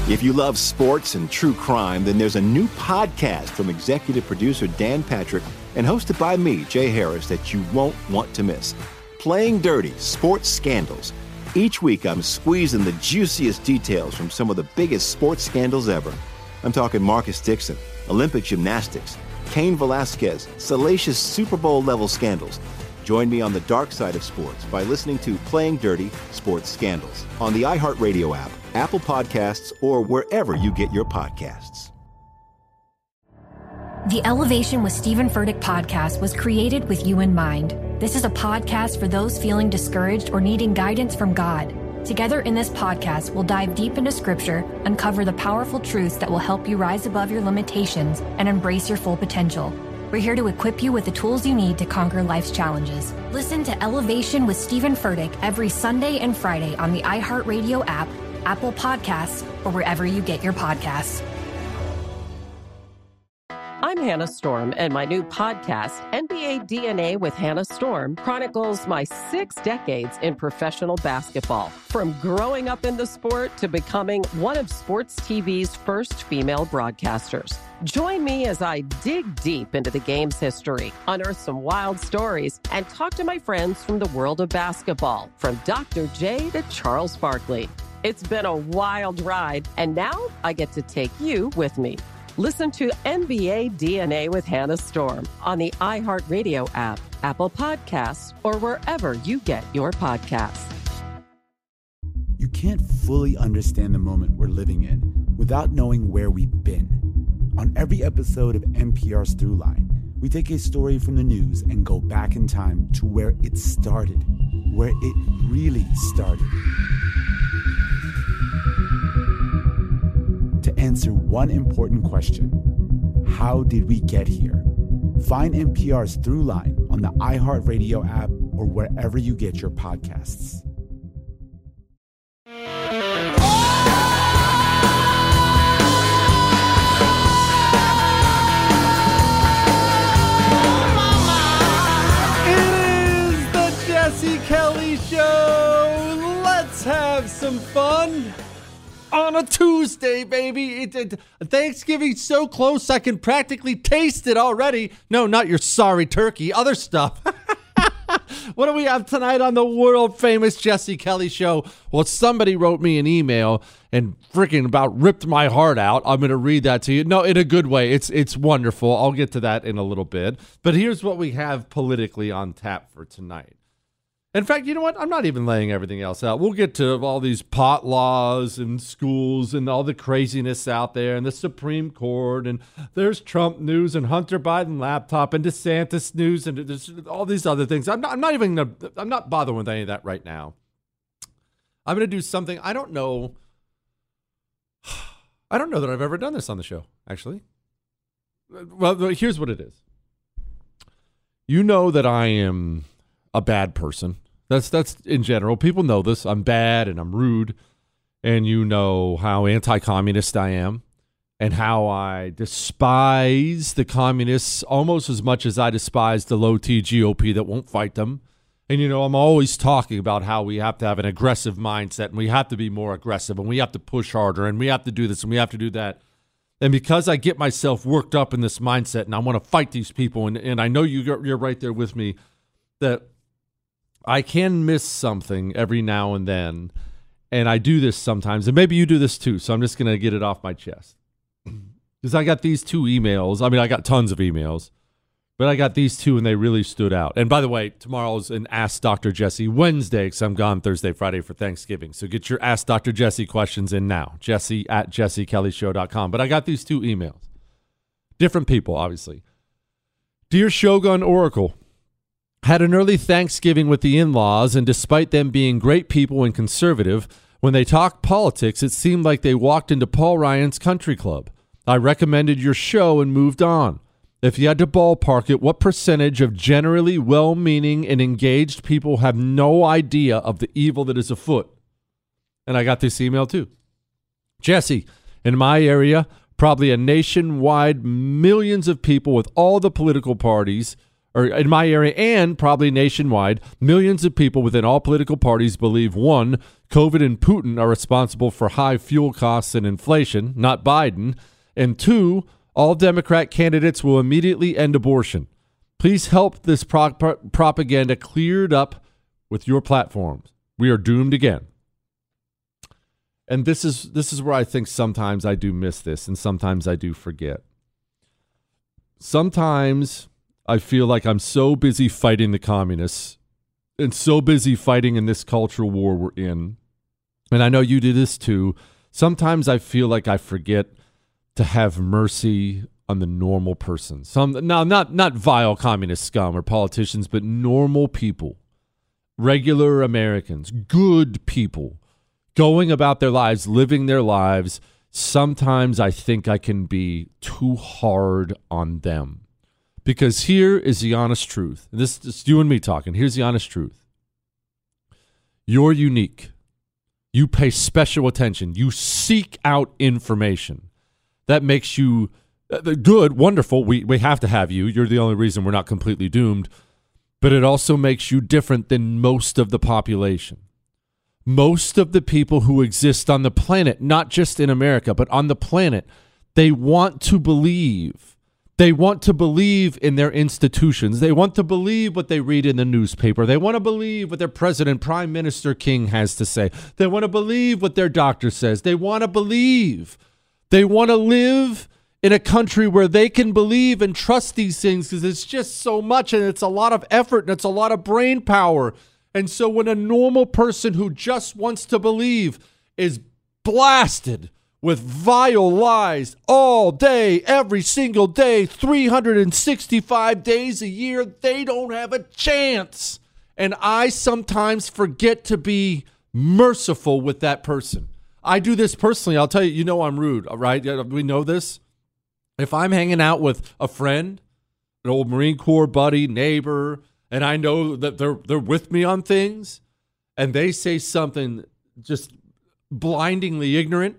If you love sports and true crime, then there's a new podcast from executive producer Dan Patrick and hosted by me, Jay Harris, that you won't want to miss. Playing Dirty: Sports Scandals. Each week, I'm squeezing the juiciest details from some of the biggest sports scandals ever. I'm talking Marcus Dixon, Olympic gymnastics, Cain Velasquez, salacious Super Bowl-level scandals. Join me on the dark side of sports by listening to Playing Dirty: Sports Scandals on the iHeartRadio app, Apple Podcasts, or wherever you get your podcasts. The Elevation with Stephen Furtick podcast was created with you in mind. This is a podcast for those feeling discouraged or needing guidance from God. Together in this podcast, we'll dive deep into Scripture, uncover the powerful truths that will help you rise above your limitations and embrace your full potential. We're here to equip you with the tools you need to conquer life's challenges. Listen to Elevation with Stephen Furtick every Sunday and Friday on the iHeartRadio app, Apple Podcasts, or wherever you get your podcasts. I'm Hannah Storm, and my new podcast, NBA DNA with Hannah Storm, chronicles my 6 decades in professional basketball. From growing up in the sport to becoming one of sports TV's first female broadcasters. Join me as I dig deep into the game's history, unearth some wild stories, and talk to my friends from the world of basketball, from Dr. J to Charles Barkley. It's been a wild ride, and now I get to take you with me. Listen to NBA DNA with Hannah Storm on the iHeartRadio app, Apple Podcasts, or wherever you get your podcasts. You can't fully understand the moment we're living in without knowing where we've been. On every episode of NPR's Throughline, we take a story from the news and go back in time to where it started, where it really started. To answer one important question: how did we get here? Find NPR's Throughline on the iHeartRadio app or wherever you get your podcasts. It is the Jesse Kelly Show. Let's have some fun. On a Tuesday, baby. Thanksgiving's so close, I can practically taste it already. No, not your sorry turkey, other stuff. What do we have tonight on the world-famous Jesse Kelly Show? Well, somebody wrote me an email and freaking about ripped my heart out. I'm going to read that to you. No, in a good way. It's wonderful. I'll get to that in a little bit. But here's what we have politically on tap for tonight. In fact, you know what? I'm not even laying everything else out. We'll get to all these pot laws and schools and all the craziness out there and the Supreme Court, and there's Trump news and Hunter Biden laptop and DeSantis news and there's all these other things. I'm not bothering with any of that right now. I'm going to do something I don't know that I've ever done this on the show, actually. Well, here's what it is. You know that I am a bad person. That's in general. People know this. I'm bad and I'm rude. And you know how anti-communist I am and how I despise the communists almost as much as I despise the low-T GOP that won't fight them. And, you know, I'm always talking about how we have to have an aggressive mindset and we have to be more aggressive and we have to push harder and we have to do this and we have to do that. And because I get myself worked up in this mindset and I want to fight these people, and I know you're right there with me, that I can miss something every now and then, and I do this sometimes, and maybe you do this too, so I'm just going to get it off my chest. Because I got these 2 emails. I mean, I got tons of emails, but I got these 2, and they really stood out. And by the way, tomorrow's an Ask Dr. Jesse Wednesday, because I'm gone Thursday, Friday for Thanksgiving. So get your Ask Dr. Jesse questions in now, jesse@jessekellyshow.com. But I got these 2 emails. Different people, obviously. Dear Shogun Oracle, had an early Thanksgiving with the in-laws, and despite them being great people and conservative, when they talked politics, it seemed like they walked into Paul Ryan's country club. I recommended your show and moved on. If you had to ballpark it, what percentage of generally well-meaning and engaged people have no idea of the evil that is afoot? And I got this email too. Jesse, in my area, probably a nationwide millions of people with all the political parties or in my area and probably nationwide, millions of people within all political parties believe, one, COVID and Putin are responsible for high fuel costs and inflation, not Biden, and two, all Democrat candidates will immediately end abortion. Please help this propaganda cleared up with your platforms. We are doomed again. And this is where I think sometimes I do miss this and sometimes I do forget. Sometimes I feel like I'm so busy fighting the communists and so busy fighting in this cultural war we're in. And I know you do this too. Sometimes I feel like I forget to have mercy on the normal person. Not vile communist scum or politicians, but normal people, regular Americans, good people, going about their lives, living their lives. Sometimes I think I can be too hard on them. Because here is the honest truth. This is you and me talking. Here's the honest truth. You're unique. You pay special attention. You seek out information. That makes you good, wonderful. We have to have you. You're the only reason we're not completely doomed. But it also makes you different than most of the population. Most of the people who exist on the planet, not just in America, but on the planet, they want to believe. They want to believe in their institutions. They want to believe what they read in the newspaper. They want to believe what their president, prime minister, king has to say. They want to believe what their doctor says. They want to believe. They want to live in a country where they can believe and trust these things because it's just so much and it's a lot of effort and it's a lot of brain power. And so when a normal person who just wants to believe is blasted with vile lies all day, every single day, 365 days a year, they don't have a chance. And I sometimes forget to be merciful with that person. I do this personally. I'll tell you, you know I'm rude, right? We know this. If I'm hanging out with a friend, an old Marine Corps buddy, neighbor, and I know that they're with me on things, and they say something just blindingly ignorant,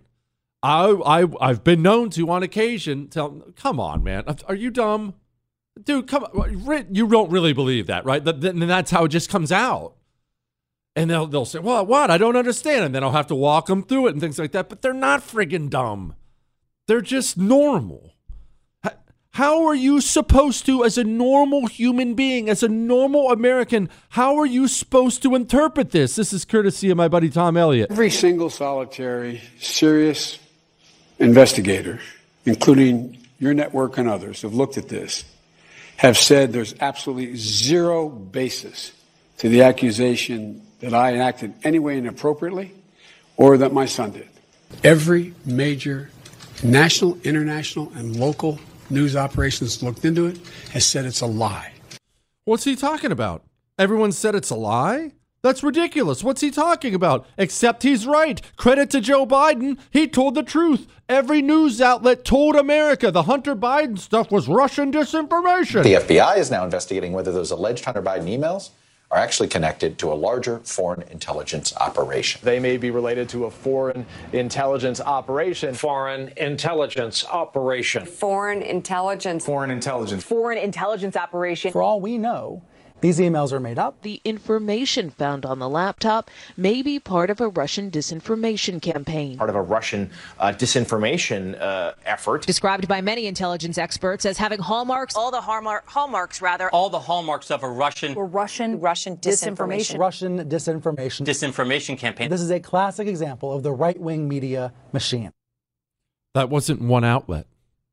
I've been known to, on occasion, tell them, come on, man, are you dumb? Dude, come on. You don't really believe that, right? Then that's how it just comes out. And they'll say, well, what? I don't understand. And then I'll have to walk them through it and things like that. But they're not friggin' dumb. They're just normal. How are you supposed to, as a normal human being, as a normal American, how are you supposed to interpret this? This is courtesy of my buddy Tom Elliott. Every single solitary, serious investigator, including your network and others, have looked at this, have said there's absolutely zero basis to the accusation that I acted any way inappropriately or that my son did. Every major national, international, and local news operations looked into it has said it's a lie. What's he talking about? Everyone said it's a lie? That's ridiculous. What's he talking about? Except he's right. Credit to Joe Biden. He told the truth. Every news outlet told America the Hunter Biden stuff was Russian disinformation. The FBI is now investigating whether those alleged Hunter Biden emails are actually connected to a larger foreign intelligence operation. They may be related to a foreign intelligence operation. Foreign intelligence operation. Foreign intelligence. Foreign intelligence. Foreign intelligence operation. For all we know, these emails are made up. The information found on the laptop may be part of a Russian disinformation campaign. Part of a Russian disinformation effort. Described by many intelligence experts as having hallmarks. All the hallmarks of a Russian disinformation. Russian disinformation campaign. This is a classic example of the right-wing media machine. That wasn't one outlet.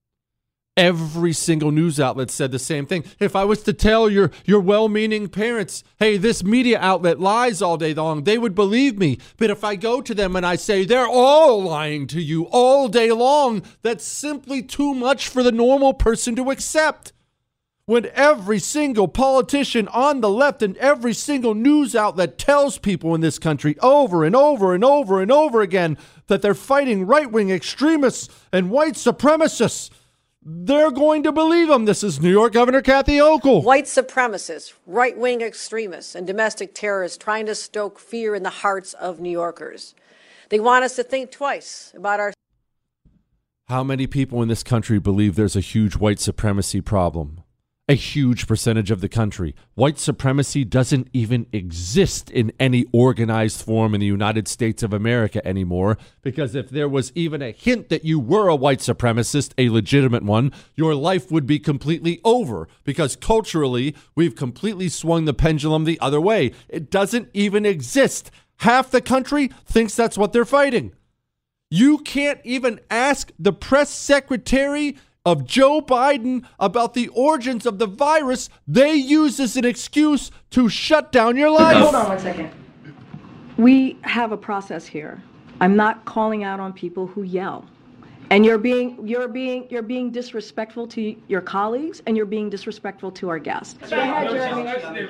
Every single news outlet said the same thing. If I was to tell your well-meaning parents, hey, this media outlet lies all day long, they would believe me. But if I go to them and I say, they're all lying to you all day long, that's simply too much for the normal person to accept. When every single politician on the left and every single news outlet tells people in this country over and over and over and over again that they're fighting right-wing extremists and white supremacists, they're going to believe them. This is New York Governor Kathy Hochul. White supremacists, right-wing extremists, and domestic terrorists trying to stoke fear in the hearts of New Yorkers. They want us to think twice about our... How many people in this country believe there's a huge white supremacy problem? a huge percentage of the country. White supremacy doesn't even exist in any organized form in the United States of America anymore, because if there was even a hint that you were a white supremacist, a legitimate one, your life would be completely over, because culturally, we've completely swung the pendulum the other way. It doesn't even exist. Half the country thinks that's what they're fighting. You can't even ask the press secretary of Joe Biden about the origins of the virus. They use as an excuse to shut down your life. Hold on 1 second. We have a process here. I'm not calling out on people who yell. And you're being disrespectful to your colleagues, and you're being disrespectful to our guests. Go ahead, Jeremy.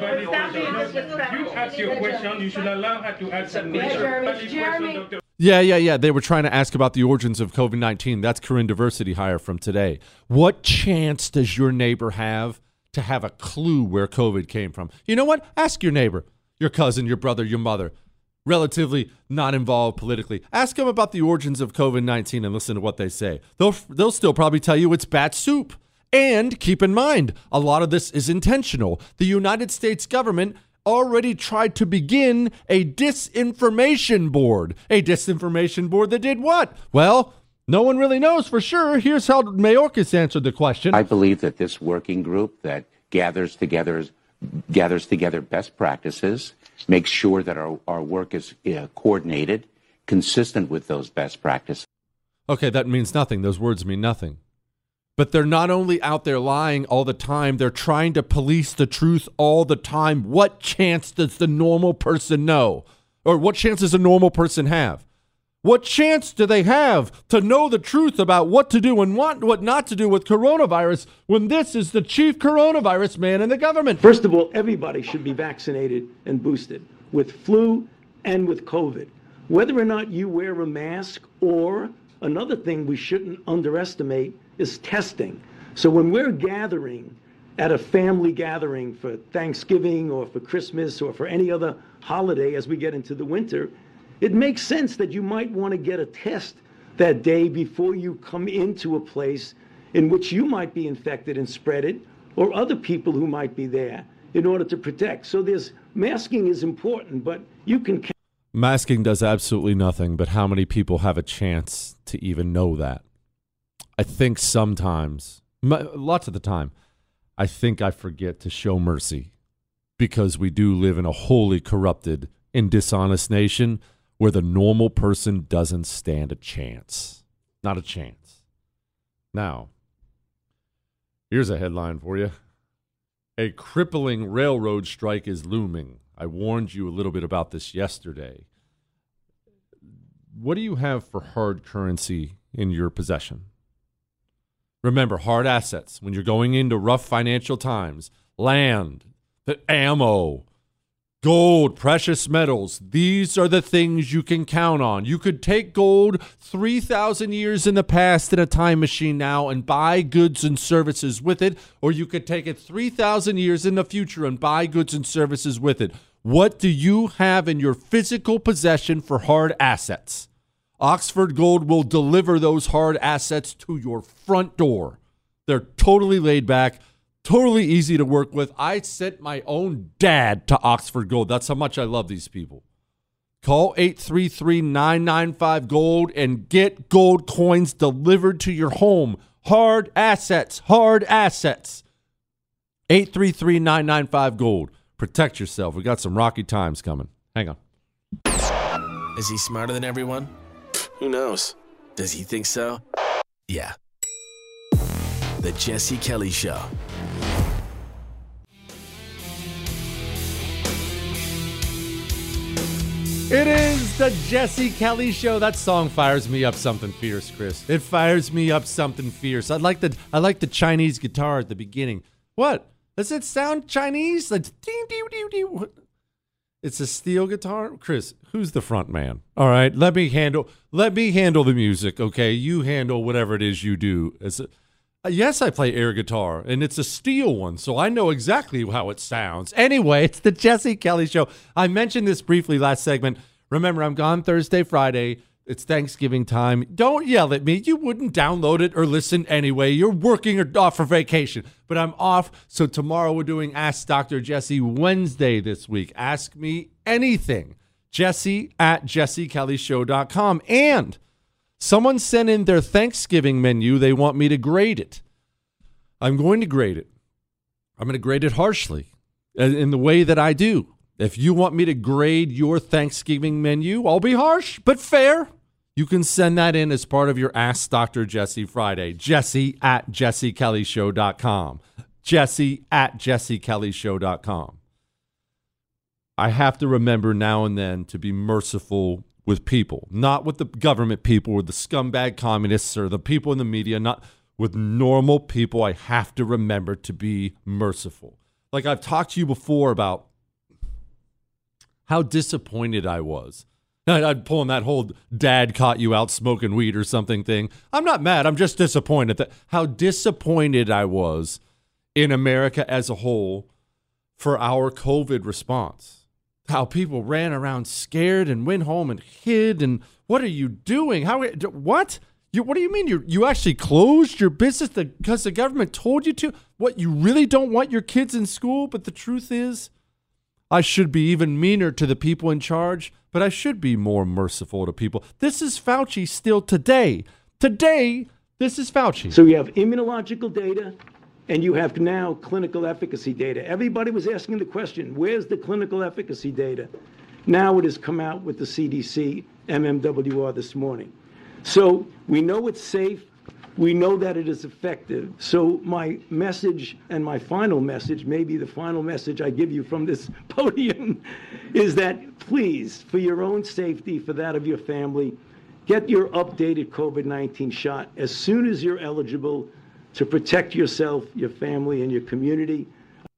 You ask your question. You should allow her to answer. Jeremy. Yeah. They were trying to ask about the origins of COVID-19. That's Corinne Diversity Hire from today. What chance does your neighbor have to have a clue where COVID came from? You know what? Ask your neighbor, your cousin, your brother, your mother, relatively not involved politically. Ask them about the origins of COVID-19 and listen to what they say. They'll still probably tell you it's bat soup. And keep in mind, a lot of this is intentional. The United States government already tried to begin a disinformation board. A disinformation board that did what? Well, no one really knows for sure. Here's how Mayorkas answered the question. I believe that this working group that gathers together best practices, makes sure that our work is coordinated, consistent with those best practices. Okay, that means nothing. Those words mean nothing. But they're not only out there lying all the time, they're trying to police the truth all the time. What chance does the normal person know? Or what chance does a normal person have? What chance do they have to know the truth about what to do and what not to do with coronavirus when this is the chief coronavirus man in the government? First of all, everybody should be vaccinated and boosted with flu and with COVID. Whether or not you wear a mask, or another thing we shouldn't underestimate is testing. So when we're gathering at a family gathering for Thanksgiving or for Christmas or for any other holiday as we get into the winter, it makes sense that you might want to get a test that day before you come into a place in which you might be infected and spread it, or other people who might be there, in order to protect. So masking is important, but you can... Masking does absolutely nothing, but how many people have a chance to even know that? I think sometimes, lots of the time, I think I forget to show mercy, because we do live in a wholly corrupted and dishonest nation where the normal person doesn't stand a chance. Not a chance. Now, here's a headline for you. A crippling railroad strike is looming. I warned you a little bit about this yesterday. What do you have for hard currency in your possession? Remember, hard assets. When you're going into rough financial times, land, the ammo, gold, precious metals, these are the things you can count on. You could take gold 3,000 years in the past in a time machine now and buy goods and services with it, or you could take it 3,000 years in the future and buy goods and services with it. What do you have in your physical possession for hard assets? Oxford Gold will deliver those hard assets to your front door. They're totally laid back, totally easy to work with. I sent my own dad to Oxford Gold. That's how much I love these people. Call 833-995-GOLD and get gold coins delivered to your home. Hard assets, hard assets. 833-995-GOLD. Protect yourself. We got some rocky times coming. Hang on. Is he smarter than everyone? Who knows? Does he think so? Yeah. The Jesse Kelly Show. It is the Jesse Kelly Show. That song fires me up something fierce, Chris. It fires me up something fierce. I like the Chinese guitar at the beginning. What? Does it sound Chinese? Like ding, ding, ding, ding. It's a steel guitar. Chris, who's the front man? All right, let me handle the music, okay? You handle whatever it is you do. Yes, I play air guitar, and it's a steel one, so I know exactly how it sounds. Anyway, it's the Jesse Kelly Show. I mentioned this briefly last segment. Remember, I'm gone Thursday, Friday. It's Thanksgiving time. Don't yell at me. You wouldn't download it or listen anyway. You're working or off for vacation. But I'm off, so tomorrow we're doing Ask Dr. Jesse Wednesday this week. Ask me anything. Jesse@jessekellyshow.com. And someone sent in their Thanksgiving menu. They want me to grade it. I'm going to grade it. I'm going to grade it harshly in the way that I do. If you want me to grade your Thanksgiving menu, I'll be harsh, but fair. You can send that in as part of your Ask Dr. Jesse Friday. Jesse@jessekellyshow.com. Jesse@jessekellyshow.com. I have to remember now and then to be merciful with people, not with the government people or the scumbag communists or the people in the media, not with normal people. I have to remember to be merciful. Like I've talked to you before about how disappointed I was. I'd pulling that whole dad caught you out smoking weed or something thing. I'm not mad. I'm just disappointed that how disappointed I was in America as a whole for our COVID response. How people ran around scared and went home and hid. And what are you doing? What? What do you mean? You actually closed your business because the government told you to? What, you really don't want your kids in school? But the truth is, I should be even meaner to the people in charge, but I should be more merciful to people. This is Fauci still today. Today, this is Fauci. So you have immunological data, and you have now clinical efficacy data. Everybody was asking the question, where's the clinical efficacy data? Now it has come out with the CDC MMWR this morning. So we know it's safe. We know that it is effective. So my message and my final message, maybe the final message I give you from this podium, is that please, for your own safety, for that of your family, get your updated COVID-19 shot as soon as you're eligible to protect yourself, your family, and your community.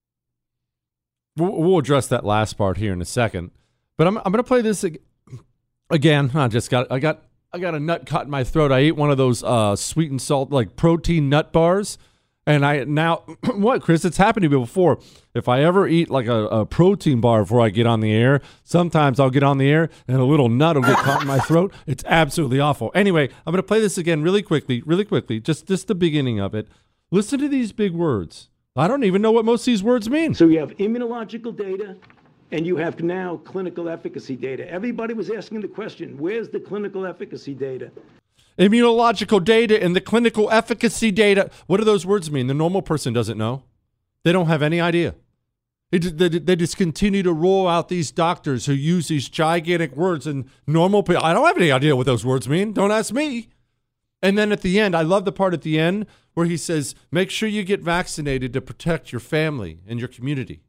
We'll address that last part here in a second. But I'm going to play this again. I got a nut caught in my throat. I ate one of those sweet and salt, like protein nut bars. And I now, what, Chris? It's happened to me before. If I ever eat like a protein bar before I get on the air, sometimes I'll get on the air and a little nut will get caught in my throat. It's absolutely awful. Anyway, I'm going to play this again really quickly, just the beginning of it. Listen to these big words. I don't even know what most of these words mean. So you have immunological data, and you have now clinical efficacy data. Everybody was asking the question, where's the clinical efficacy data? Immunological data and the clinical efficacy data. What do those words mean? The normal person doesn't know. They don't have any idea. They just continue to roll out these doctors who use these gigantic words, and normal people, I don't have any idea what those words mean. Don't ask me. And then at the end, I love the part at the end where he says, make sure you get vaccinated to protect your family and your community.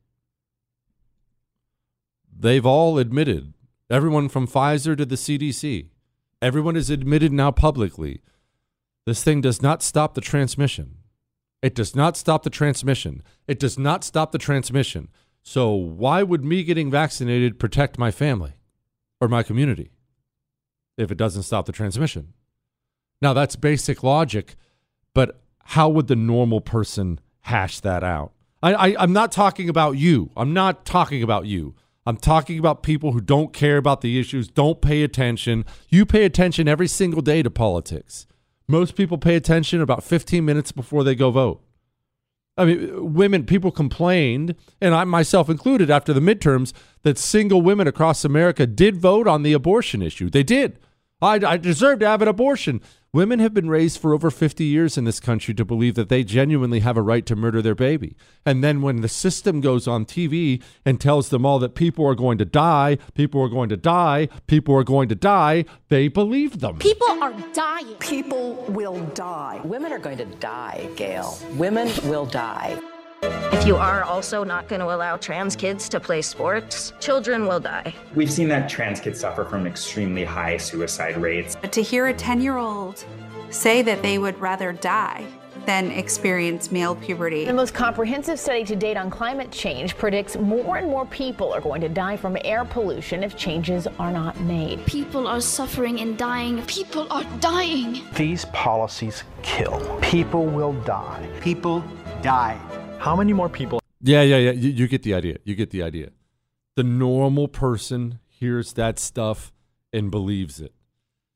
They've all admitted, everyone from Pfizer to the CDC, everyone is admitted now publicly, this thing does not stop the transmission. It does not stop the transmission. It does not stop the transmission. So why would me getting vaccinated protect my family or my community if it doesn't stop the transmission? Now, that's basic logic, but how would the normal person hash that out? I'm not talking about you. I'm not talking about you. I'm talking about people who don't care about the issues, don't pay attention. You pay attention every single day to politics. Most people pay attention about 15 minutes before they go vote. I mean, people complained, and I myself included after the midterms, that single women across America did vote on the abortion issue. They did. I deserve to have an abortion. Women have been raised for over 50 years in this country to believe that they genuinely have a right to murder their baby. And then when the system goes on TV and tells them all that people are going to die, people are going to die, people are going to die, they believe them. People are dying. People will die. Women are going to die, Gail. Women will die. If you are also not going to allow trans kids to play sports, children will die. We've seen that trans kids suffer from extremely high suicide rates. To hear a 10-year-old say that they would rather die than experience male puberty. The most comprehensive study to date on climate change predicts more and more people are going to die from air pollution if changes are not made. People are suffering and dying. People are dying. These policies kill. People will die. People die. How many more people? Yeah. You get the idea. You get the idea. The normal person hears that stuff and believes it.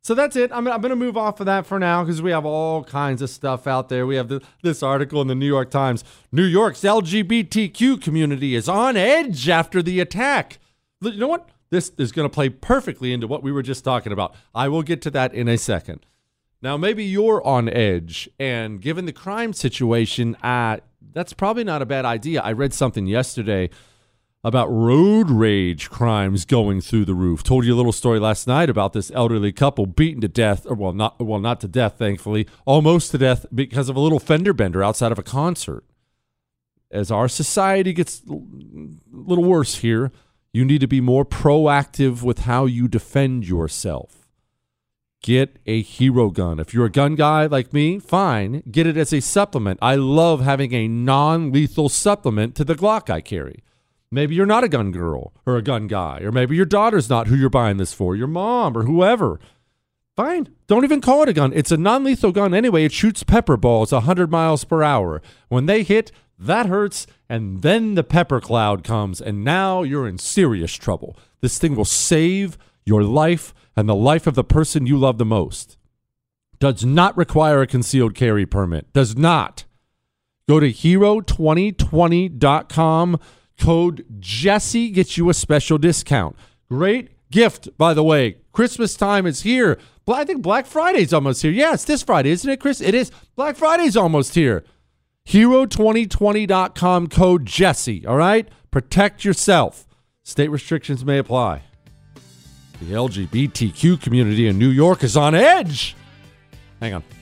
So that's it. I'm going to move off of that for now because we have all kinds of stuff out there. We have this article in the New York Times. New York's LGBTQ community is on edge after the attack. You know what? This is going to play perfectly into what we were just talking about. I will get to that in a second. Now, maybe you're on edge, and given the crime situation, that's probably not a bad idea. I read something yesterday about road rage crimes going through the roof. Told you a little story last night about this elderly couple beaten to death, or not to death, thankfully, almost to death because of a little fender bender outside of a concert. As our society gets a little worse here, you need to be more proactive with how you defend yourself. Get a hero gun. If you're a gun guy like me, fine. Get it as a supplement. I love having a non-lethal supplement to the Glock I carry. Maybe you're not a gun girl or a gun guy, or maybe your daughter's not who you're buying this for, your mom or whoever. Fine. Don't even call it a gun. It's a non-lethal gun anyway. It shoots pepper balls 100 miles per hour. When they hit, that hurts, and then the pepper cloud comes, and now you're in serious trouble. This thing will save your life and the life of the person you love the most. Does not require a concealed carry permit. Does not. Go to hero2020.com. Code Jesse gets you a special discount. Great gift, by the way. Christmas time is here. I think Black Friday's almost here. Yeah, it's this Friday, isn't it, Chris? It is. Black Friday's almost here. Hero2020.com, code Jesse, all right? Protect yourself. State restrictions may apply. The LGBTQ community in New York is on edge. Hang on.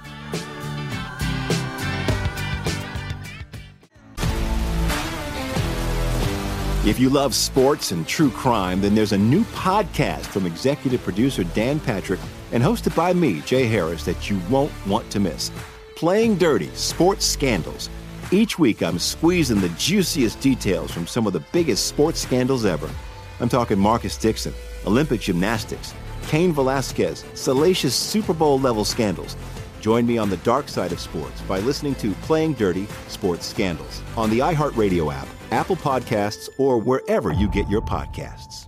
If you love sports and true crime, then there's a new podcast from executive producer Dan Patrick and hosted by me, Jay Harris, that you won't want to miss. Playing Dirty: Sports Scandals. Each week, I'm squeezing the juiciest details from some of the biggest sports scandals ever. I'm talking Marcus Dixon, Olympic gymnastics, Cain Velasquez, salacious Super Bowl-level scandals. Join me on the dark side of sports by listening to Playing Dirty: Sports Scandals on the iHeartRadio app, Apple Podcasts, or wherever you get your podcasts.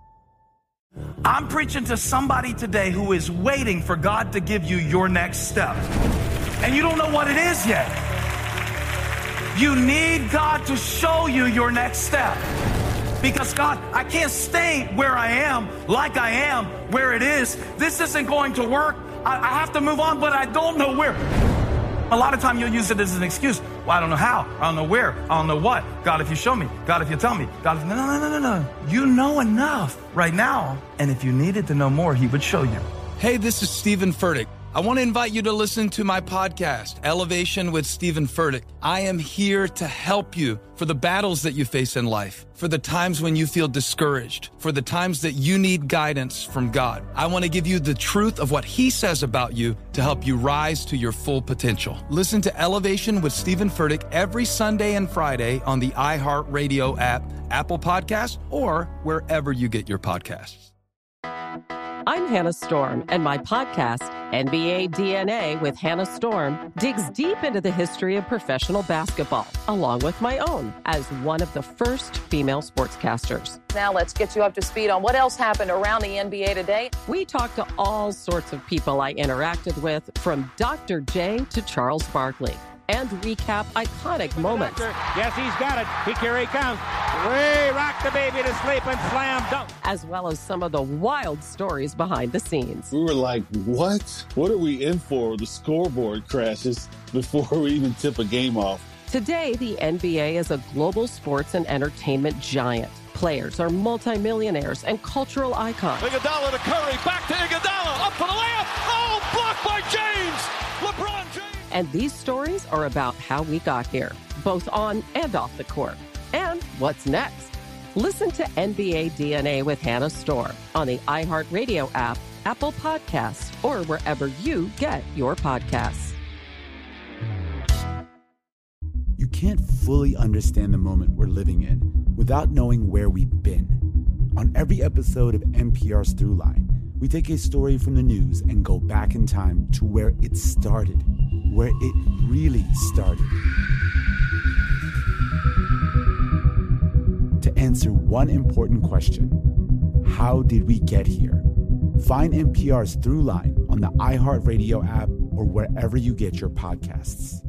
I'm preaching to somebody today who is waiting for God to give you your next step. And you don't know what it is yet. You need God to show you your next step. Because God, I can't stay where I am, like I am, where it is. This isn't going to work. I have to move on, but I don't know where. A lot of time you'll use it as an excuse. Well, I don't know how. I don't know where. I don't know what. God, if you show me. God, if you tell me. God, if... No. You know enough right now. And if you needed to know more, he would show you. Hey, this is Stephen Furtick. I want to invite you to listen to my podcast, Elevation with Stephen Furtick. I am here to help you for the battles that you face in life, for the times when you feel discouraged, for the times that you need guidance from God. I want to give you the truth of what he says about you to help you rise to your full potential. Listen to Elevation with Stephen Furtick every Sunday and Friday on the iHeartRadio app, Apple Podcasts, or wherever you get your podcasts. I'm Hannah Storm, and my podcast, NBA DNA with Hannah Storm, digs deep into the history of professional basketball, along with my own, as one of the first female sportscasters. Now let's get you up to speed on what else happened around the NBA today. We talked to all sorts of people I interacted with, from Dr. J to Charles Barkley, and recap iconic moments. Yes, he's got it. Here he comes. Way rock the baby to sleep and slam dunk. As well as some of the wild stories behind the scenes. We were like, what? What are we in for? The scoreboard crashes before we even tip a game off. Today, the NBA is a global sports and entertainment giant. Players are multimillionaires and cultural icons. Iguodala to Curry, back to Iguodala, up for the layup. Oh, blocked by James. LeBron James. And these stories are about how we got here, both on and off the court. And what's next? Listen to NBA DNA with Hannah Storm on the iHeartRadio app, Apple Podcasts, or wherever you get your podcasts. You can't fully understand the moment we're living in without knowing where we've been. On every episode of NPR's Throughline, we take a story from the news and go back in time to where it started, where it really started. To answer one important question: how did we get here? Find NPR's Throughline on the iHeartRadio app or wherever you get your podcasts.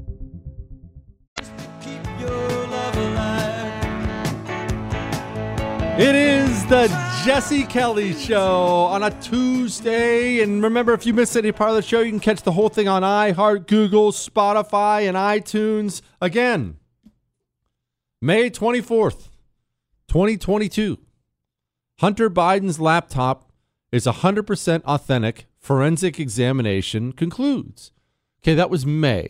It is the Jesse Kelly Show on a Tuesday. And remember, if you missed any part of the show, you can catch the whole thing on iHeart, Google, Spotify, and iTunes. Again, May 24th, 2022. Hunter Biden's laptop is 100% authentic. Forensic examination concludes. Okay, that was May.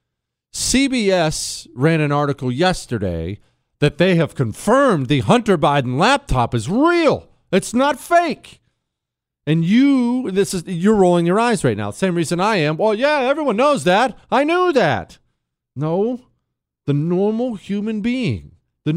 CBS ran an article yesterday that they have confirmed the Hunter Biden laptop is real. It's not fake. And you're rolling your eyes right now. Same reason I am. Well, yeah, everyone knows that. I knew that. No, the normal human being,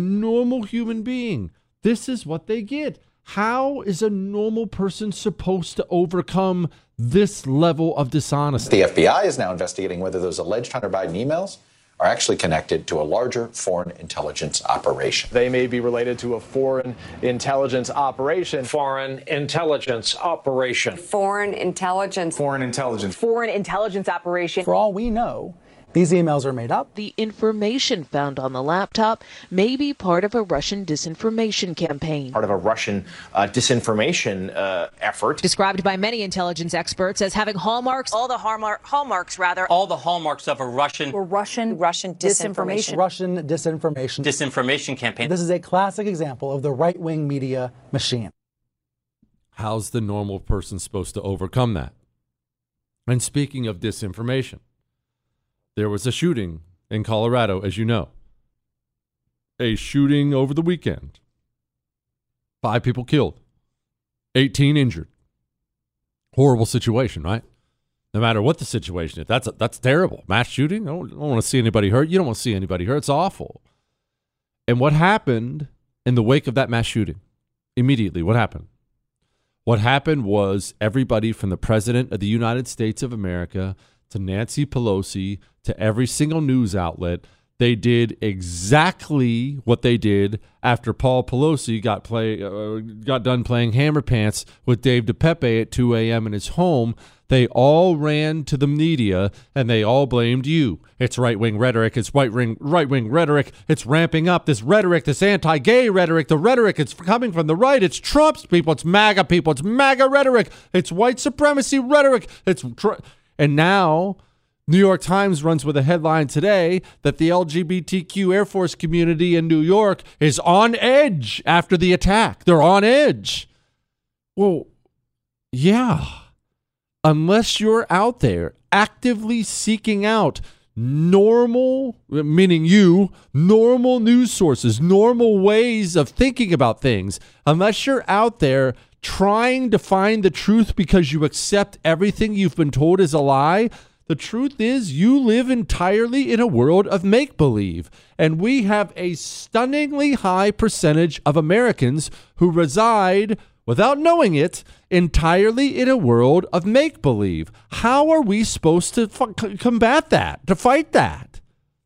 this is what they get. How is a normal person supposed to overcome this level of dishonesty? The FBI is now investigating whether those alleged Hunter Biden emails are actually connected to a larger foreign intelligence operation. They may be related to a foreign intelligence operation. Foreign intelligence operation. Foreign intelligence. Foreign intelligence. Foreign intelligence operation. For all we know, these emails are made up. The information found on the laptop may be part of a Russian disinformation campaign. Part of a Russian disinformation effort. Described by many intelligence experts as having hallmarks. All the hallmarks of a Russian disinformation. Russian disinformation campaign. This is a classic example of the right-wing media machine. How's the normal person supposed to overcome that? And speaking of disinformation, there was a shooting in Colorado, as you know. A shooting over the weekend. 5 people killed. 18 injured. Horrible situation, right? No matter what the situation is. That's terrible. Mass shooting? I don't want to see anybody hurt. You don't want to see anybody hurt. It's awful. And what happened in the wake of that mass shooting? Immediately, what happened? What happened was everybody from the President of the United States of America to Nancy Pelosi, to every single news outlet, they did exactly what they did after Paul Pelosi got done playing Hammer Pants with Dave DePepe at 2 a.m. in his home. They all ran to the media, and they all blamed you. It's right-wing rhetoric. It's right-wing rhetoric. It's ramping up this rhetoric, this anti-gay rhetoric. The rhetoric, it's coming from the right. It's Trump's people. It's MAGA people. It's MAGA rhetoric. It's white supremacy rhetoric. And now, New York Times runs with a headline today that the LGBTQ Air Force community in New York is on edge after the attack. They're on edge. Well, yeah. Unless you're out there actively seeking out normal, meaning you, normal news sources, normal ways of thinking about things, unless you're out there trying to find the truth because you accept everything you've been told is a lie, the truth is you live entirely in a world of make-believe. And we have a stunningly high percentage of Americans who reside, without knowing it, entirely in a world of make-believe. How are we supposed to combat that, to fight that?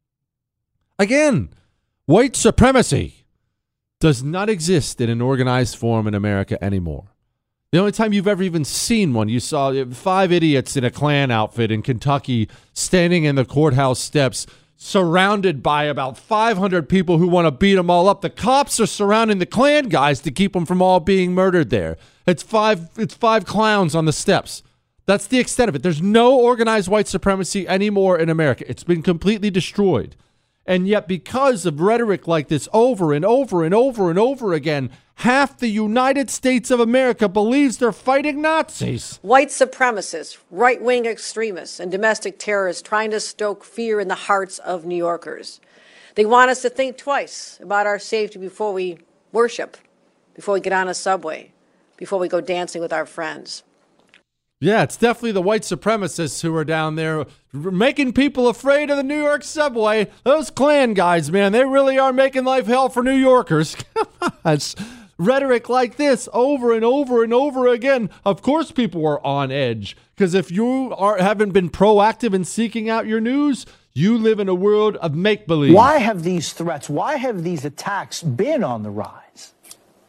Again, white supremacy does not exist in an organized form in America anymore. The only time you've ever even seen one, you saw 5 idiots in a Klan outfit in Kentucky standing in the courthouse steps, surrounded by about 500 people who want to beat them all up. The cops are surrounding the Klan guys to keep them from all being murdered there. It's five clowns on the steps. That's the extent of it. There's no organized white supremacy anymore in America. It's been completely destroyed. And yet, because of rhetoric like this over and over and over and over again, half the United States of America believes they're fighting Nazis. White supremacists, right-wing extremists, and domestic terrorists trying to stoke fear in the hearts of New Yorkers. They want us to think twice about our safety before we worship, before we get on a subway, before we go dancing with our friends. Yeah, it's definitely the white supremacists who are down there making people afraid of the New York subway. Those Klan guys, man, they really are making life hell for New Yorkers. It's rhetoric like this over and over and over again. Of course people are on edge, because if you haven't been proactive in seeking out your news, you live in a world of make-believe. Why have these threats, why have these attacks been on the rise?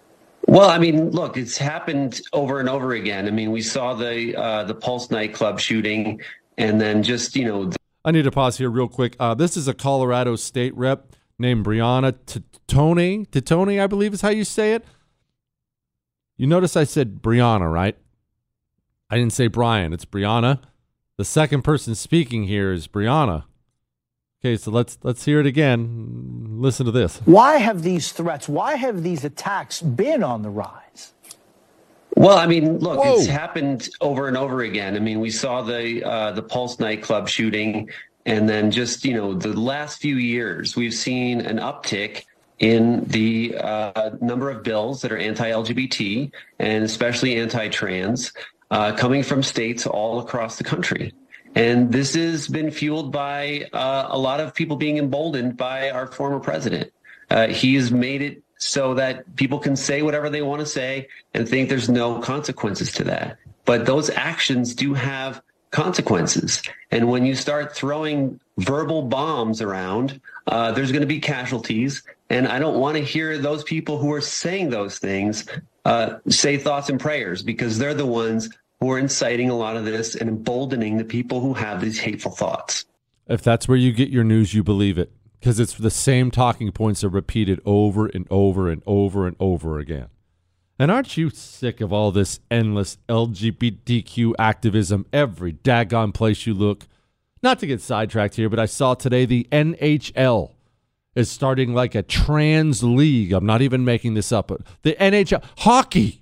Well, I mean, look, it's happened over and over again. I mean, we saw the Pulse nightclub shooting, and then just, I need to pause here real quick. This is a Colorado state rep named Breonna Titone, I believe is how you say it. You notice I said Breonna, right? I didn't say Brian. It's Breonna. The second person speaking here is Breonna. Okay, so let's hear it again. Listen to this. Why have these threats, why have these attacks been on the rise? Well, I mean, look, it's happened over and over again. I mean, we saw the Pulse nightclub shooting, and then just, the last few years, we've seen an uptick in the number of bills that are anti-LGBT and especially anti-trans coming from states all across the country. And this has been fueled by a lot of people being emboldened by our former president. He has made it so that people can say whatever they want to say and think there's no consequences to that. But those actions do have consequences. And when you start throwing verbal bombs around, there's going to be casualties. And I don't want to hear those people who are saying those things say thoughts and prayers, because they're the ones who are inciting a lot of this and emboldening the people who have these hateful thoughts. If that's where you get your news, you believe it, because it's the same talking points are repeated over and over and over and over again. And aren't you sick of all this endless LGBTQ activism every daggone place you look? Not to get sidetracked here, but I saw today the NHL is starting like a trans league. I'm not even making this up. But the NHL hockey.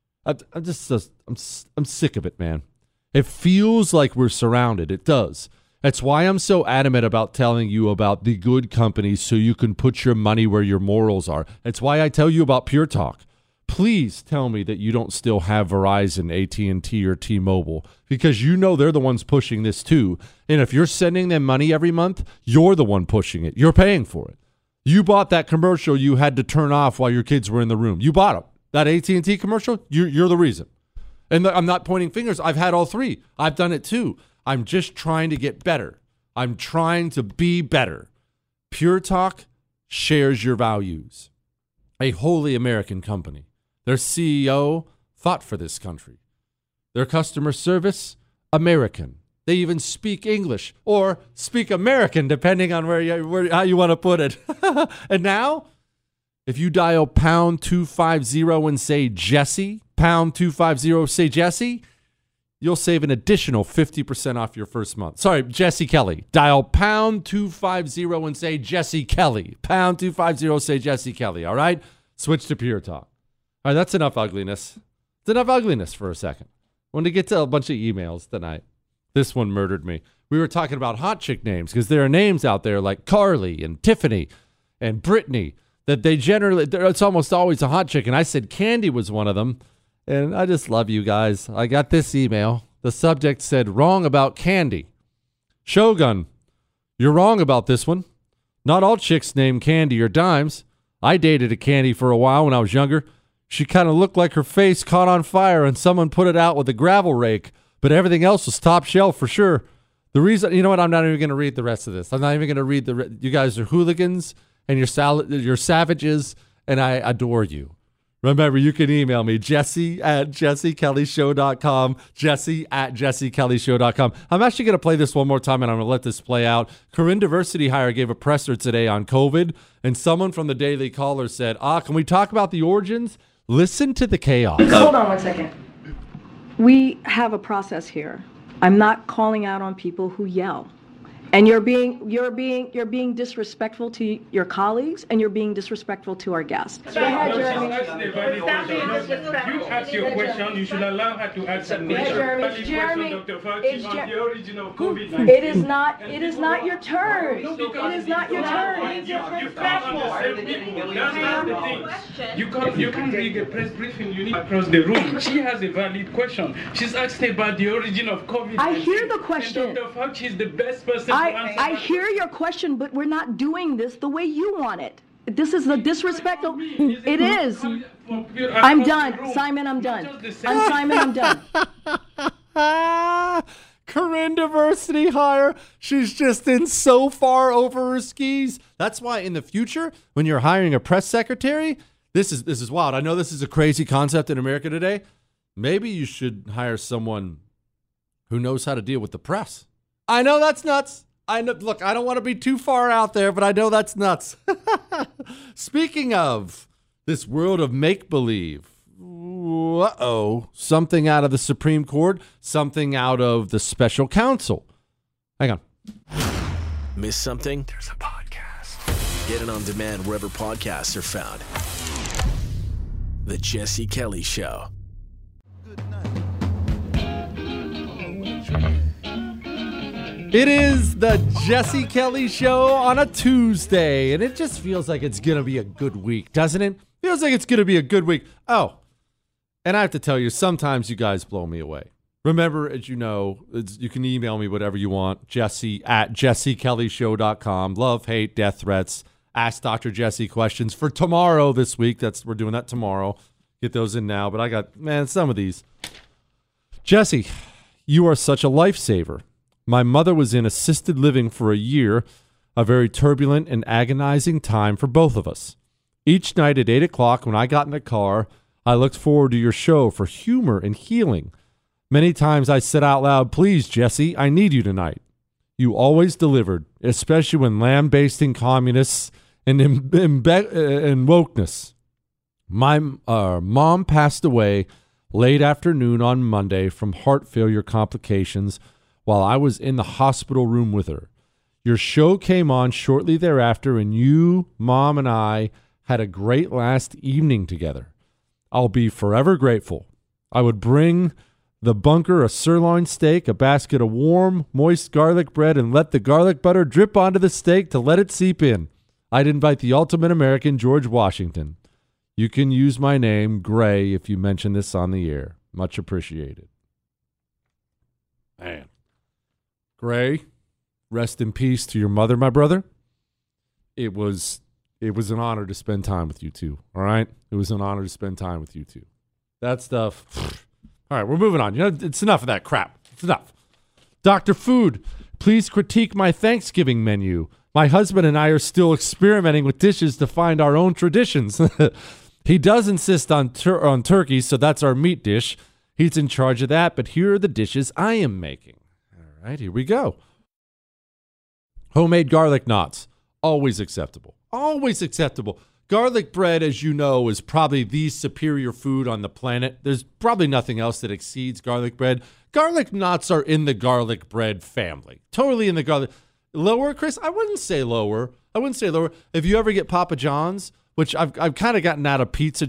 I'm sick of it, man. It feels like we're surrounded. It does. That's why I'm so adamant about telling you about the good companies so you can put your money where your morals are. That's why I tell you about Pure Talk. Please tell me that you don't still have Verizon, AT&T, or T-Mobile, because they're the ones pushing this too. And if you're sending them money every month, you're the one pushing it. You're paying for it. You bought that commercial you had to turn off while your kids were in the room. You bought it. That AT&T commercial, you're the reason. And I'm not pointing fingers. I've had all three. I've done it too. I'm just trying to get better. I'm trying to be better. Pure Talk shares your values. A wholly American company. Their CEO fought for this country. Their customer service, American. They even speak English or speak American, depending on how you want to put it. And now, if you dial pound 250 and say Jesse, pound 250, say Jesse, you'll save an additional 50% off your first month. Sorry, Jesse Kelly. Dial pound 250 and say Jesse Kelly. Pound 250, say Jesse Kelly. All right? Switch to Pure Talk. All right, that's enough ugliness. It's enough ugliness for a second. I wanted to get to a bunch of emails tonight. This one murdered me. We were talking about hot chick names because there are names out there like Carly and Tiffany and Brittany that it's almost always a hot chick. And I said Candy was one of them. And I just love you guys. I got this email. The subject said, wrong about Candy. Shogun, you're wrong about this one. Not all chicks named Candy are dimes. I dated a Candy for a while when I was younger. She kind of looked like her face caught on fire and someone put it out with a gravel rake, but everything else was top shelf for sure. The reason, you know what, I'm not even going to read the rest of this. I'm not even going to read you guys are hooligans and you're savages, and I adore you. Remember, you can email me, jesse@jessekellyshow.com, jesse@jessekellyshow.com. I'm actually going to play this one more time, and I'm going to let this play out. Corinne Diversity Hire gave a presser today on COVID, and someone from the Daily Caller said, can we talk about the origins? Listen to the chaos. Hold on one second. We have a process here. I'm not calling out on people who yell. And you're being disrespectful to your colleagues, and you're being disrespectful to our guests. Go ahead, Jeremy. You ask your question. You should allow her to ask a question. Jeremy, it is not your turn. It is not your turn. You can read a press briefing. You need across the room. She has a valid question. She's asking about the origin of COVID. I hear the question. Dr. Fauci is the best person. I hear your question, but we're not doing this the way you want it. This is the disrespectful. It is. I'm done. Simon, I'm done. I'm done. Corinne Diversity Hire. She's just in so far over her skis. That's why in the future, when you're hiring a press secretary, This is wild. I know this is a crazy concept in America today. Maybe you should hire someone who knows how to deal with the press. I know that's nuts. Look, I don't want to be too far out there, but I know that's nuts. Speaking of this world of make-believe, something out of the Supreme Court, something out of the special counsel. Hang on. Miss something? There's a podcast. Get it on demand wherever podcasts are found. The Jesse Kelly Show. It is the Jesse Kelly Show on a Tuesday, and it just feels like it's going to be a good week, doesn't it? Feels like it's going to be a good week. Oh, and I have to tell you, sometimes you guys blow me away. Remember, as you know, you can email me whatever you want, jesse@jessekellyshow.com. Love, hate, death threats. Ask Dr. Jesse questions for tomorrow this week. We're doing that tomorrow. Get those in now. But I got, some of these. Jesse, you are such a lifesaver. My mother was in assisted living for a year, a very turbulent and agonizing time for both of us. Each night at 8 o'clock when I got in the car, I looked forward to your show for humor and healing. Many times I said out loud, please, Jesse, I need you tonight. You always delivered, especially when lambasting communists and wokeness. My mom passed away late afternoon on Monday from heart failure complications while I was in the hospital room with her. Your show came on shortly thereafter, and you, Mom, and I had a great last evening together. I'll be forever grateful. I would bring the bunker a sirloin steak, a basket of warm, moist garlic bread, and let the garlic butter drip onto the steak to let it seep in. I'd invite the ultimate American, George Washington. You can use my name, Gray, if you mention this on the air. Much appreciated. Man. Gray, rest in peace to your mother, my brother. It was an honor to spend time with you two, all right? It was an honor to spend time with you two. That stuff. All right, we're moving on. It's enough of that crap. It's enough. Dr. Food, please critique my Thanksgiving menu. My husband and I are still experimenting with dishes to find our own traditions. He does insist on turkey, so that's our meat dish. He's in charge of that, but here are the dishes I am making. All right, here we go. Homemade garlic knots, always acceptable. Always acceptable. Garlic bread, as you know, is probably the superior food on the planet. There's probably nothing else that exceeds garlic bread. Garlic knots are in the garlic bread family. Totally in the garlic. Lower, Chris? I wouldn't say lower. If you ever get Papa John's, which I've kind of gotten out of pizza,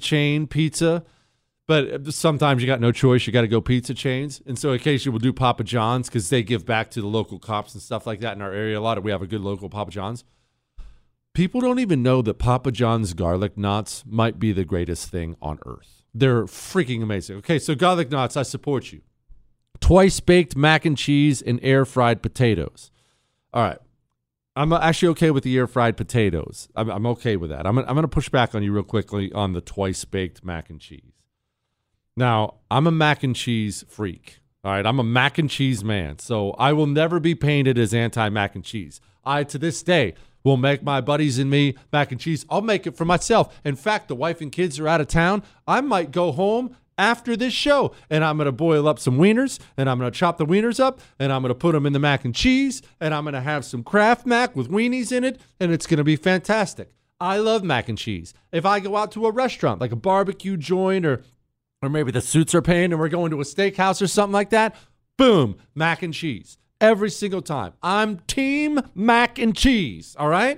but sometimes you got no choice. You got to go pizza chains. And so occasionally we'll do Papa John's because they give back to the local cops and stuff like that in our area. We have a good local Papa John's. People don't even know that Papa John's garlic knots might be the greatest thing on earth. They're freaking amazing. Okay, so garlic knots, I support you. Twice baked mac and cheese and air fried potatoes. All right. I'm actually okay with the air fried potatoes. I'm okay with that. I'm going to push back on you real quickly on the twice baked mac and cheese. Now, I'm a mac and cheese freak. All right, I'm a mac and cheese man. So I will never be painted as anti-mac and cheese. I, to this day, will make my buddies and me mac and cheese. I'll make it for myself. In fact, the wife and kids are out of town. I might go home after this show, and I'm going to boil up some wieners, and I'm going to chop the wieners up, and I'm going to put them in the mac and cheese, and I'm going to have some Kraft Mac with weenies in it, and it's going to be fantastic. I love mac and cheese. If I go out to a restaurant, like a barbecue joint, or maybe the suits are paying and we're going to a steakhouse or something like that, boom, mac and cheese. Every single time. I'm team mac and cheese, all right?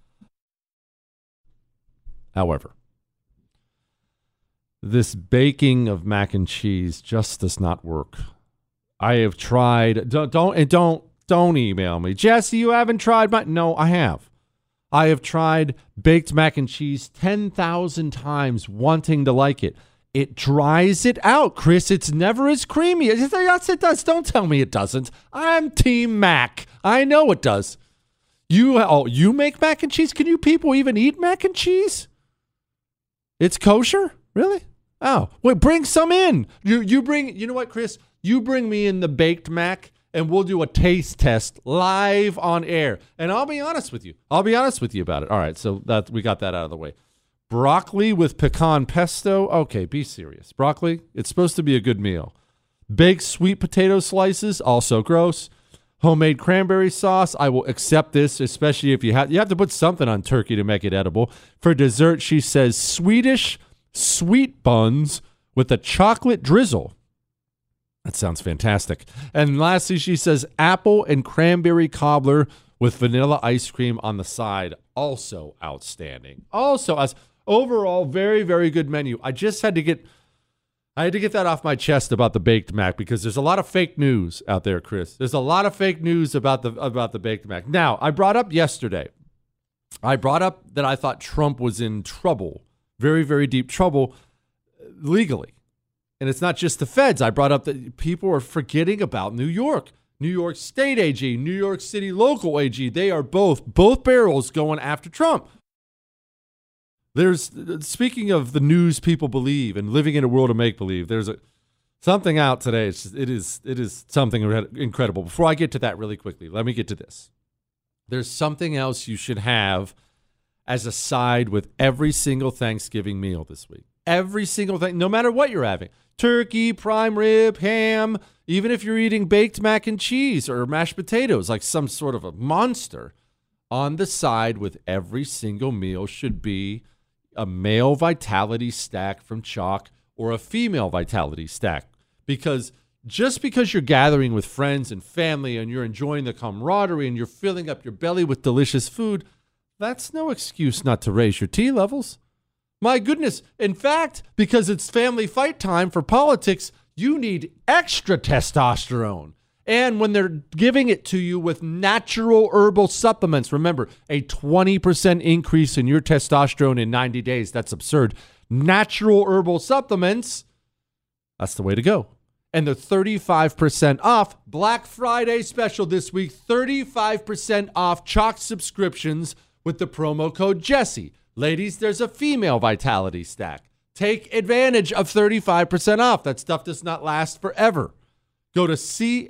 However, this baking of mac and cheese just does not work. I have tried. Don't email me. Jesse, you haven't tried my... No, I have. I have tried baked mac and cheese 10,000 times wanting to like it. It dries it out, Chris. It's never as creamy. Yes, it does. Don't tell me it doesn't. I'm Team Mac. I know it does. You make mac and cheese? Can you people even eat mac and cheese? It's kosher? Really? Oh, wait, bring some in. You bring, you know what, Chris? You bring me in the baked mac, and we'll do a taste test live on air. And I'll be honest with you. About it. All right, so that we got that out of the way. Broccoli with pecan pesto. Okay, be serious. Broccoli, it's supposed to be a good meal. Baked sweet potato slices, also gross. Homemade cranberry sauce, I will accept this, especially if you have to put something on turkey to make it edible. For dessert, she says Swedish sweet buns with a chocolate drizzle. That sounds fantastic. And lastly, she says apple and cranberry cobbler with vanilla ice cream on the side. Also outstanding. Also, as overall, very, very good menu. I had to get that off my chest about the Baked Mac because there's a lot of fake news out there, Chris. There's a lot of fake news about the Baked Mac. Now, I brought up yesterday, that I thought Trump was in trouble, very, very deep trouble legally. And it's not just the feds. I brought up that people are forgetting about New York. New York State AG, New York City local AG. They are both barrels going after Trump. Speaking of the news people believe and living in a world of make-believe, there's something out today. It is something incredible. Before I get to that really quickly, let me get to this. There's something else you should have as a side with every single Thanksgiving meal this week. Every single thing, no matter what you're having. Turkey, prime rib, ham, even if you're eating baked mac and cheese or mashed potatoes like some sort of a monster, on the side with every single meal should be a male vitality stack from Choq or a female vitality stack. Because just because you're gathering with friends and family and you're enjoying the camaraderie and you're filling up your belly with delicious food, that's no excuse not to raise your T levels. My goodness. In fact, because it's family fight time for politics, you need extra testosterone. And when they're giving it to you with natural herbal supplements, remember, a 20% increase in your testosterone in 90 days. That's absurd. Natural herbal supplements, that's the way to go. And they're 35% off. Black Friday special this week, 35% off Choq subscriptions with the promo code Jesse. Ladies, there's a female vitality stack. Take advantage of 35% off. That stuff does not last forever. Go to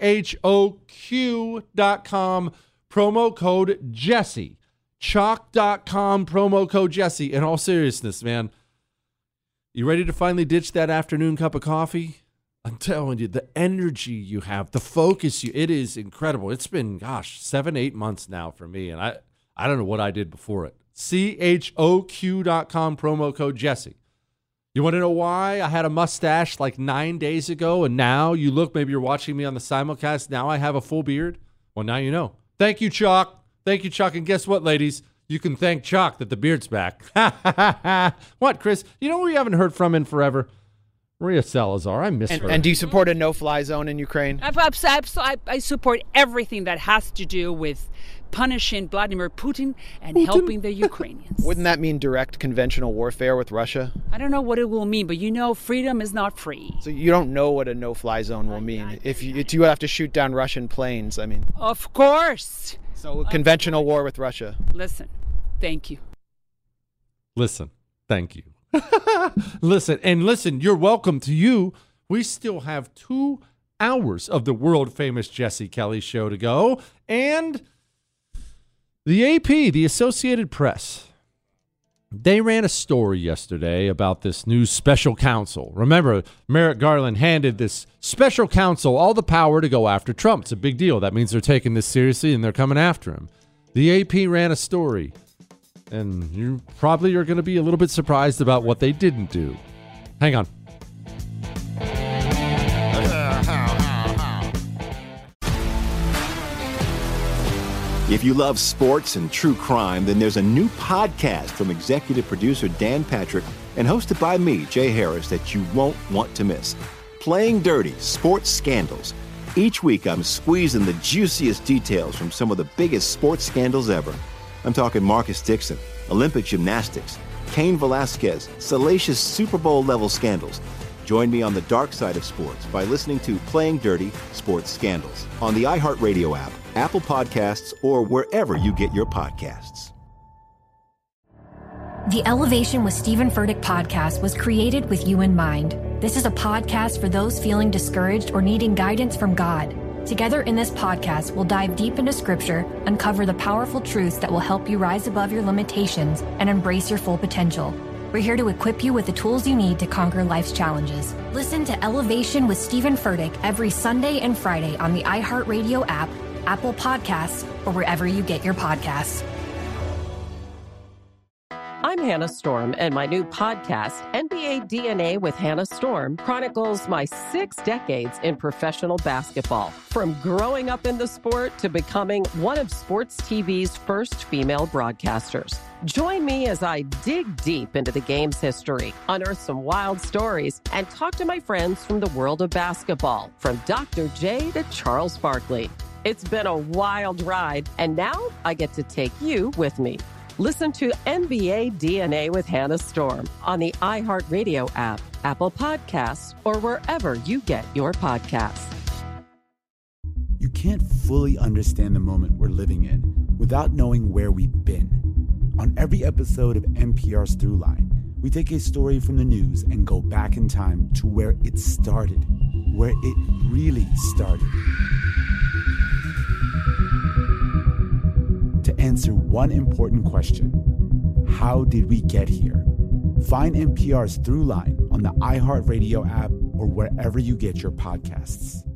CHOQ.com, promo code Jesse. Choq.com, promo code Jesse. In all seriousness, man, you ready to finally ditch that afternoon cup of coffee? I'm telling you, the energy you have, the focus it is incredible. It's been, 7-8 months now for me, and I don't know what I did before it. CHOQ.com, promo code Jesse. You want to know why I had a mustache like 9 days ago, and now you look, maybe you're watching me on the simulcast, now I have a full beard? Well, now you know. Thank you, Choq. Thank you, Choq. And guess what, ladies? You can thank Choq that the beard's back. What, Chris? You know who we haven't heard from in forever? Maria Salazar. I miss her. And do you support a no-fly zone in Ukraine? I support everything that has to do with punishing Vladimir Putin and helping the Ukrainians. Wouldn't that mean direct conventional warfare with Russia? I don't know what it will mean, but freedom is not free. So you don't know what a no-fly zone will mean. If you have to shoot down Russian planes, I mean. Of course. So conventional war with Russia. Listen, thank you. Listen, thank you. Listen, you're welcome to you. We still have 2 hours of the world-famous Jesse Kelly show to go. And the AP, the Associated Press, they ran a story yesterday about this new special counsel. Remember, Merrick Garland handed this special counsel all the power to go after Trump. It's a big deal. That means they're taking this seriously and they're coming after him. The AP ran a story, and you probably are going to be a little bit surprised about what they didn't do. Hang on. If you love sports and true crime, then there's a new podcast from executive producer Dan Patrick and hosted by me, Jay Harris, that you won't want to miss. Playing Dirty: Sports Scandals. Each week, I'm squeezing the juiciest details from some of the biggest sports scandals ever. I'm talking Marcus Dixon, Olympic gymnastics, Cain Velasquez, salacious Super Bowl-level scandals. Join me on the dark side of sports by listening to Playing Dirty: Sports Scandals on the iHeartRadio app, Apple Podcasts, or wherever you get your podcasts. The Elevation with Stephen Furtick podcast was created with you in mind. This is a podcast for those feeling discouraged or needing guidance from God. Together in this podcast, we'll dive deep into Scripture, uncover the powerful truths that will help you rise above your limitations and embrace your full potential. We're here to equip you with the tools you need to conquer life's challenges. Listen to Elevation with Stephen Furtick every Sunday and Friday on the iHeartRadio app, Apple Podcasts, or wherever you get your podcasts. I'm Hannah Storm, and my new podcast, NBA DNA with Hannah Storm, chronicles my 6 decades in professional basketball. From growing up in the sport to becoming one of sports TV's first female broadcasters. Join me as I dig deep into the game's history, unearth some wild stories, and talk to my friends from the world of basketball, from Dr. J to Charles Barkley. It's been a wild ride, and now I get to take you with me. Listen to NBA DNA with Hannah Storm on the iHeartRadio app, Apple Podcasts, or wherever you get your podcasts. You can't fully understand the moment we're living in without knowing where we've been. On every episode of NPR's Throughline, we take a story from the news and go back in time to where it started, where it really started. To answer one important question: how did we get here? Find NPR's Throughline on the iHeartRadio app or wherever you get your podcasts.